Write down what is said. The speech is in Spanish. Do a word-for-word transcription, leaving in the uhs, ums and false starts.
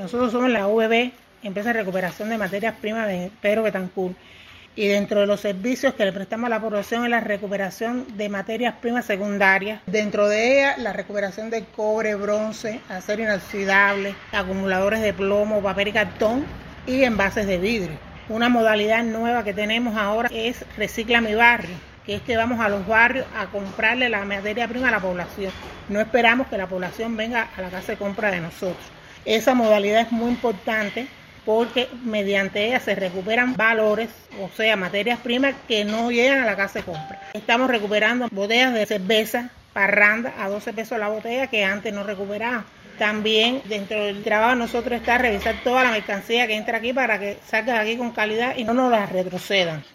Nosotros somos la U B B, Empresa de Recuperación de Materias Primas de Pedro Betancur. Y dentro de los servicios que le prestamos a la población es la recuperación de materias primas secundarias. Dentro de ella, la recuperación de cobre, bronce, acero inoxidable, acumuladores de plomo, papel y cartón y envases de vidrio. Una modalidad nueva que tenemos ahora es Recicla mi Barrio, que es que vamos a los barrios a comprarle la materia prima a la población. No esperamos que la población venga a la casa de compra de nosotros. Esa modalidad es muy importante porque mediante ella se recuperan valores, o sea, materias primas que no llegan a la casa de compra. Estamos recuperando botellas de cerveza Parranda a doce pesos la botella que antes no recuperábamos. También dentro del trabajo de nosotros está revisar toda la mercancía que entra aquí para que salga aquí con calidad y no nos la retrocedan.